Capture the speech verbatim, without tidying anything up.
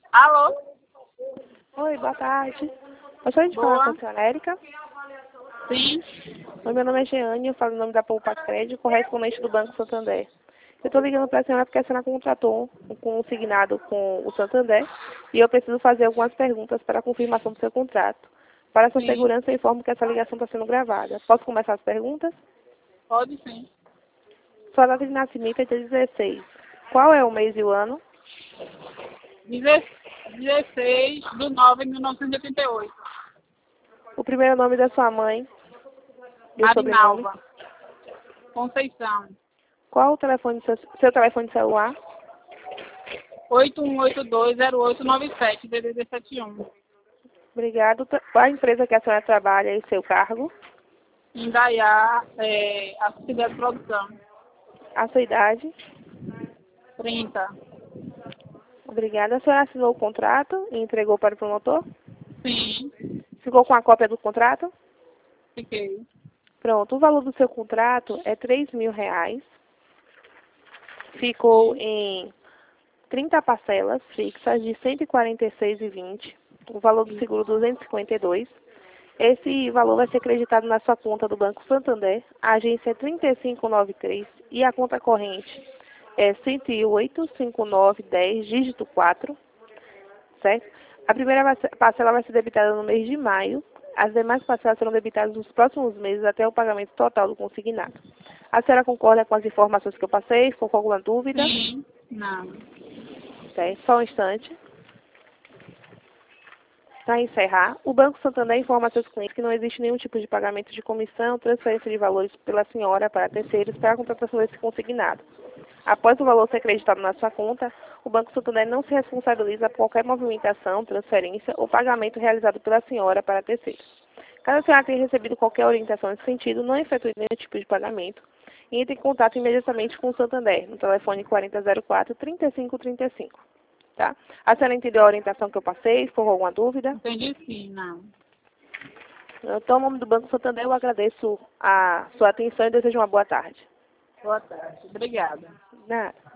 Alô? Oi, boa tarde. Gostaria de Boa. falar com a senhora Érica. Sim. Oi, meu nome é Jeane, eu falo em nome da Poupa Crédito, correspondente do Banco Santander. Eu estou ligando para a senhora porque a senhora contratou um consignado com o Santander e eu preciso fazer algumas perguntas para a confirmação do seu contrato. Para sua Sim. segurança, eu informo que essa ligação está sendo gravada. Posso começar as perguntas? Pode sim. Sua data de nascimento é dia dezesseis. Qual é o mês e o ano? dezesseis de nove de mil novecentos e oitenta e oito. O primeiro nome da sua mãe e o sobrenome? Marinalva. Conceição. Qual o telefone do seu, seu telefone de celular? oito um oito dois zero oito nove sete, D D D setenta e um. Obrigado. Qual a empresa que a senhora trabalha e seu cargo? Indaiá, é, assistida de produção. A sua idade? trinta. Obrigada. A senhora assinou o contrato e entregou para o promotor? Sim. Ficou com a cópia do contrato? Fiquei. Pronto. O valor do seu contrato é três mil reais. Ficou em trinta parcelas fixas de cento e quarenta e seis reais e vinte centavos. O valor do seguro duzentos e cinquenta e dois reais. Esse valor vai ser acreditado na sua conta do Banco Santander. A agência é trinta e cinco noventa e três e a conta corrente é cento e oito, cinquenta e nove, dez, dígito quatro, certo? A primeira parcela vai ser debitada no mês de maio. As demais parcelas serão debitadas nos próximos meses até o pagamento total do consignado. A senhora concorda com as informações que eu passei? Ficou com alguma dúvida? Sim. Não. Certo, só um instante. Para encerrar, o Banco Santander informa a seus clientes que não existe nenhum tipo de pagamento de comissão, transferência de valores pela senhora para terceiros para a contratação desse consignado. Após o valor ser acreditado na sua conta, o Banco Santander não se responsabiliza por qualquer movimentação, transferência ou pagamento realizado pela senhora para terceiros. Caso a senhora tenha recebido qualquer orientação nesse sentido, não efetue nenhum tipo de pagamento e entre em contato imediatamente com o Santander, no telefone quarenta zero quatro, trinta e cinco trinta e cinco. Tá? A senhora entendeu a orientação que eu passei? Ficou com alguma dúvida? Entendi sim, não. Então, em nome do Banco Santander, eu agradeço a sua atenção e desejo uma boa tarde. Boa tarde. Obrigada. Nada.